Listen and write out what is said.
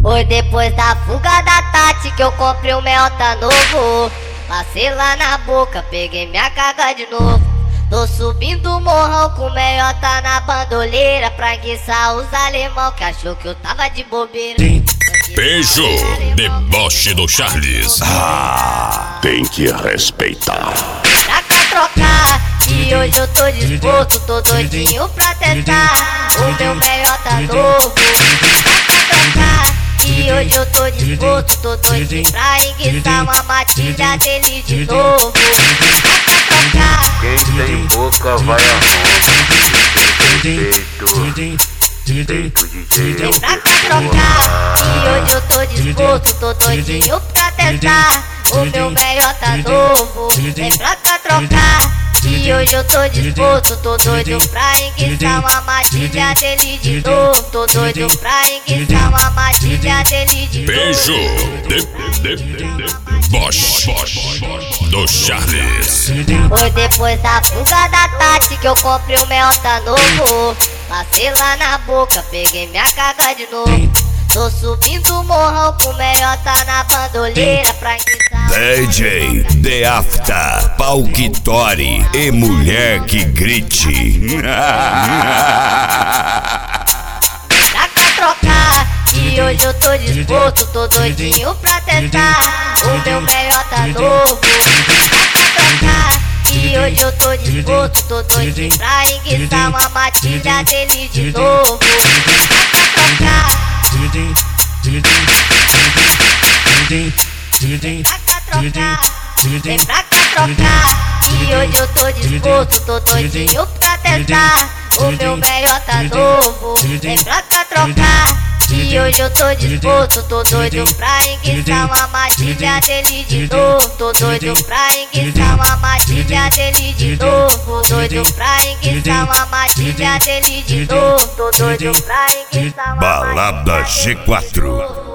Foi depois da fuga da Tati que eu comprei um Melta novo. Passei lá na boca, peguei minha carga de novo. Tô subindo o morrão com meiota na bandoleira pra enguiçar os alemão que achou que eu tava de bobeira. Beijo, deboche do Charles. Tem que respeitar. Pra cá trocar, e hoje eu tô disposto, tô doidinho pra testar o meu meiota novo. Pra cá trocar, e hoje eu tô disposto, tô doidinho pra enguiçar uma matilha dele de novo. Pra cá trocar, quem tem boca vai a Peito DJ pra cá trocar, e hoje eu tô disposto, tô doidinho pra testar o meu meiota novo. Vem pra cá trocar, e hoje eu tô disposto, tô doido pra enguiçar uma matilha dele de novo. Tô doido pra enguiçar uma matilha dele de novo. Beijo, deboche do Charles. Foi depois da fuga da Tati que eu comprei um Melta novo. Passei lá na boca, peguei minha carga de novo. Tô subindo o morrão com meiota na bandoleira pra enguiçar. DJ The After, Palquitori e mulher que grite. Pra cá trocar, e hoje eu tô disposto, tô doidinho pra testar o meu meiota novo. Pra cá trocar, e hoje eu tô disposto, tô doidinho pra enguiçar uma matilha dele de novo. Pra cá trocar, vem pra cá trocar, e hoje eu tô disposto, tô doidinho pra testar o meu meiota novo. Vem pra cá trocar, e hoje eu tô disposto, tô doido pra enguiçar uma matilha dele de novo. Tô doido pra enguiçar uma matilha dele de novo. Doido pra enguiçar uma matilha dele de novo. Tô doido pra enguiçar uma Balada matilha dele de G4. novo.